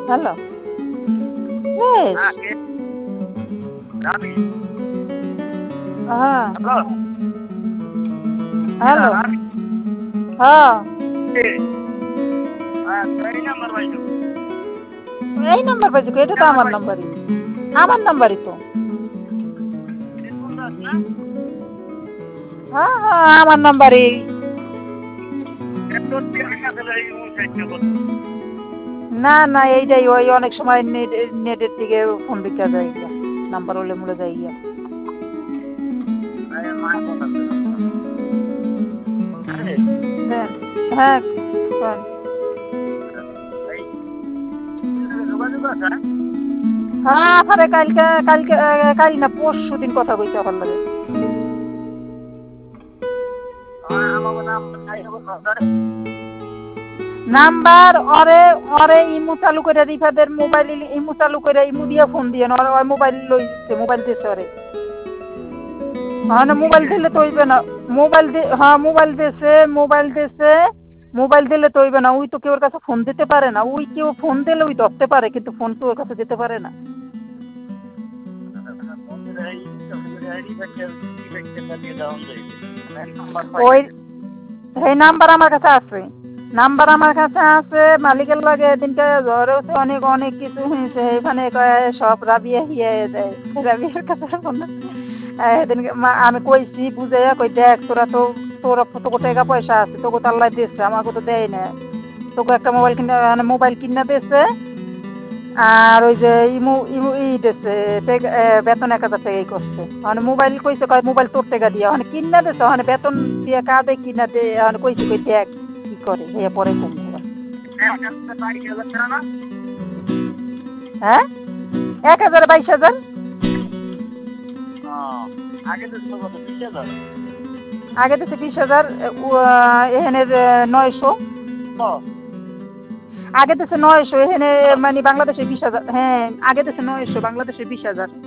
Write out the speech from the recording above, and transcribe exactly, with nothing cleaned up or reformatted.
hello বেশ হ্যাঁ কে রামি হ্যাঁ হ্যালো কিরা হ্যালো রামি হ্যাঁ কে হ্যাঁ তো এই নাম্বার পাইছো এই নাম্বার পাইছি কো, এটা তো নাম্বার আমার পাইছো নাম্বারই আমার নাম্বারই তো টেলিফোন দাস না হ্যাঁ হ্যাঁ আমার নাম্বারই এত দিয়ে কাছে লই মন চাইছে বল না না এইটাই ওই অনেক সময় নেট নেটের দিকে ফোন দিকে যায় গিয়া নাম্বার হলে মুলে যায় গিয়া আরে মা কথা কই আরে দেন হ্যাঁ কোন এই যোগাযোগ আছে হ্যাঁ আরে কালকে কালকে আহ, কাল না পরশু দিন কথা কইতে আমার লাগে আমার নাম নাই হবে সরকার নাম্বার ওরে ওরে ইমু চালু করে রিফাদের মোবাইল ইমু চালু করে ইমু দিয়া ফোন দিয়ে না ওর মোবাইল লইছে মোবাইল দিছে ওরে হ্যাঁ না মোবাইল দিলে তো হইবে না মোবাইল দি হ্যাঁ মোবাইল দিছে মোবাইল দিছে মোবাইল দিলে তো হইবে না ওই তো কেউ ওর কাছে ফোন দিতে পারে না ওই কেউ ফোন দিলে ওই ধরতে পারে কিন্তু ফোন তো ওর কাছে দিতে পারে না ওই সেই নাম্বার আমার কাছে আছে নাম্বার আমার কাছে আছে মালিকের লাগে দিনটা জ্বর হচ্ছে অনেক অনেক কিছু হয়েছে এখানে কয় সব রাবিয়া হিয়ে দেয় রাবিয়ার কাছে ফোন সেদিনকে আমি কইছি বুঝাইয়া কই দেখ তোরা তো তোর তোকে টাকা পয়সা আছে তোকে তো আল্লাহ দিচ্ছে আমাকে তো দেয় না তোকে একটা মোবাইল কিনে মানে মোবাইল কিনে দিয়েছে আর ওই যে ইমু ইমু ই দিচ্ছে বেতন এক হাজার টাকা ই করছে মানে মোবাইল কইছে কয় মোবাইল তোর টাকা দিয়া মানে কিনা দিছে মানে বেতন দিয়ে কাঁদে কিনা দে মানে কইছে কই দেখ কি করে এ পরে কমবে হ্যাঁ এক হাজার বাইশ হাজার আগে তো কত বিশ হাজার আগে দিচ্ছে বিশ হাজার এখানের নয়শো আগে দিচ্ছে নয়শো এখানে মানে বাংলাদেশে বিশ হাজার হ্যাঁ আগে দিচ্ছে নয়শো বাংলাদেশে বিশ হাজার